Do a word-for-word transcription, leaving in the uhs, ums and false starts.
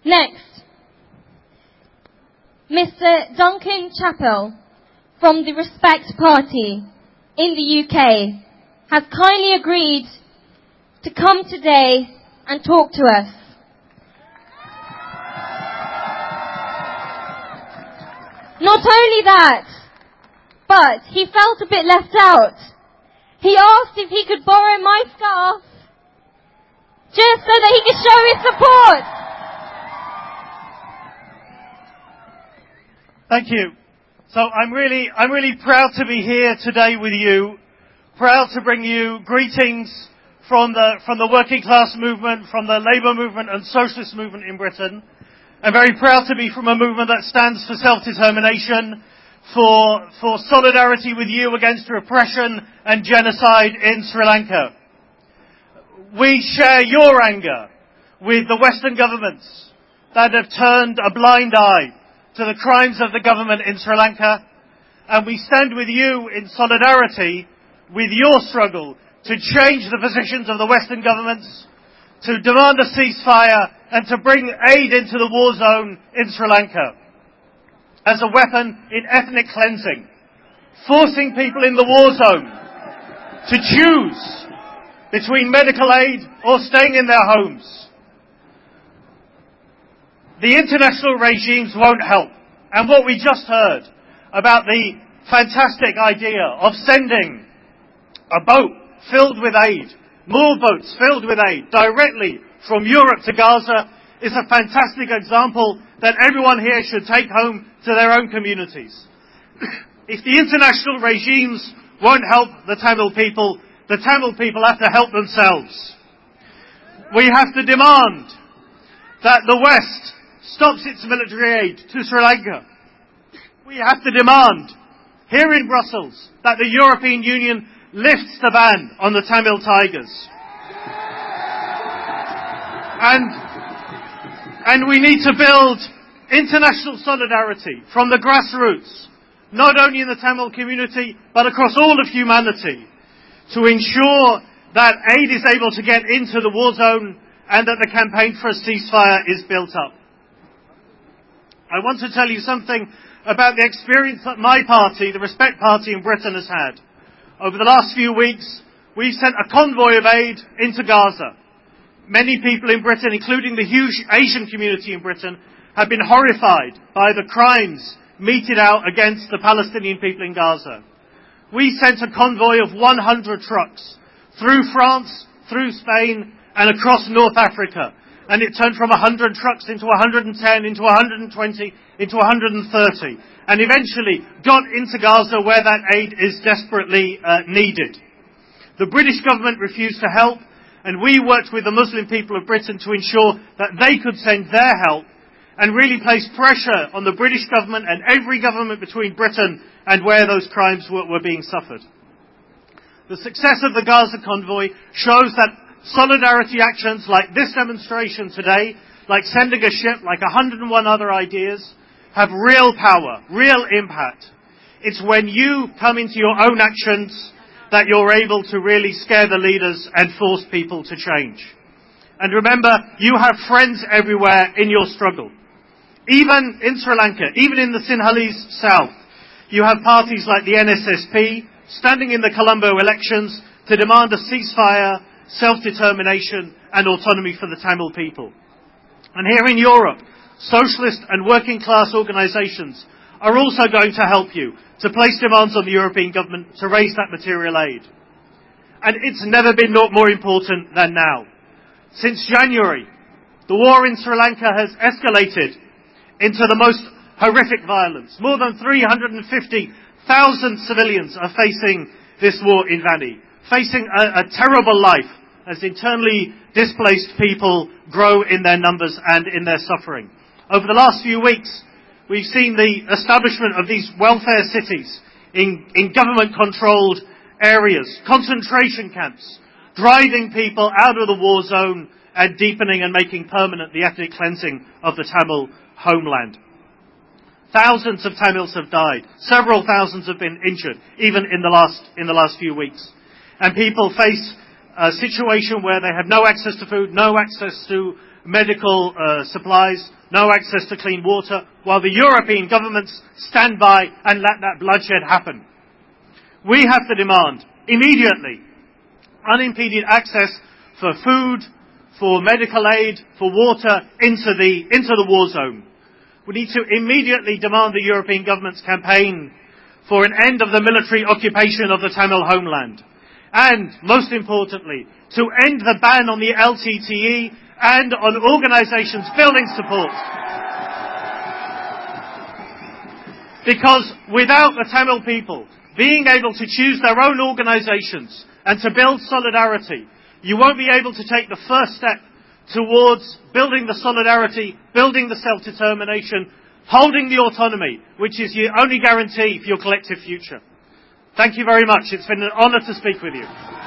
Next, Mister Duncan Chappell from the Respect Party in the U K has kindly agreed to come today and talk to us. Not only that, but he felt a bit left out. He asked if he could borrow my scarf just so that he could show his support. Thank you. So I'm really, I'm really proud to be here today with you. Proud to bring you greetings from the, from the working class movement, from the labour movement and socialist movement in Britain. I'm very proud to be from a movement that stands for self-determination, for, for solidarity with you against repression and genocide in Sri Lanka. We share your anger with the Western governments that have turned a blind eye to the crimes of the government in Sri Lanka, and we stand with you in solidarity with your struggle to change the positions of the Western governments, to demand a ceasefire and to bring aid into the war zone in Sri Lanka as a weapon in ethnic cleansing, forcing people in the war zone to choose between medical aid or staying in their homes. The international regimes won't help. And what we just heard about the fantastic idea of sending a boat filled with aid, more boats filled with aid, directly from Europe to Gaza, is a fantastic example that everyone here should take home to their own communities. If the international regimes won't help the Tamil people, the Tamil people have to help themselves. We have to demand that the West stops its military aid to Sri Lanka. We have to demand here in Brussels that the European Union lifts the ban on the Tamil Tigers. And, and we need to build international solidarity from the grassroots, not only in the Tamil community, but across all of humanity, to ensure that aid is able to get into the war zone and that the campaign for a ceasefire is built up. I want to tell you something about the experience that my party, the Respect Party in Britain, has had. Over the last few weeks, we've sent a convoy of aid into Gaza. Many people in Britain, including the huge Asian community in Britain, have been horrified by the crimes meted out against the Palestinian people in Gaza. We sent a convoy of one hundred trucks through France, through Spain, and across North Africa. And it turned from one hundred trucks into one hundred ten, into one hundred twenty, into one hundred thirty. And eventually got into Gaza where that aid is desperately uh, needed. The British government refused to help, and we worked with the Muslim people of Britain to ensure that they could send their help and really place pressure on the British government and every government between Britain and where those crimes were, were being suffered. The success of the Gaza convoy shows that solidarity actions like this demonstration today, like sending a ship, like one hundred and one other ideas, have real power, real impact. It's when you come into your own actions that you're able to really scare the leaders and force people to change. And remember, you have friends everywhere in your struggle. Even in Sri Lanka, even in the Sinhalese south, you have parties like the N S S P standing in the Colombo elections to demand a ceasefire, self-determination and autonomy for the Tamil people. And here in Europe, socialist and working class organisations are also going to help you to place demands on the European government to raise that material aid. And it's never been more important than now. Since January, the war in Sri Lanka has escalated into the most horrific violence. More than three hundred fifty thousand civilians are facing this war in Vanni, facing a, a terrible life as internally displaced people grow in their numbers and in their suffering. Over the last few weeks, we've seen the establishment of these welfare cities in, in government-controlled areas, concentration camps, driving people out of the war zone and deepening and making permanent the ethnic cleansing of the Tamil homeland. Thousands of Tamils have died. Several thousands have been injured, even in the last, in the last few weeks. And people face a situation where they have no access to food, no access to medical uh, supplies, no access to clean water, while the European governments stand by and let that bloodshed happen. We have to demand, immediately, unimpeded access for food, for medical aid, for water into the, into the war zone. We need to immediately demand the European government's campaign for an end of the military occupation of the Tamil homeland. And, most importantly, to end the ban on the L T T E and on organisations building support. Because without the Tamil people being able to choose their own organisations and to build solidarity, you won't be able to take the first step towards building the solidarity, building the self-determination, holding the autonomy, which is your only guarantee for your collective future. Thank you very much. It's been an honour to speak with you.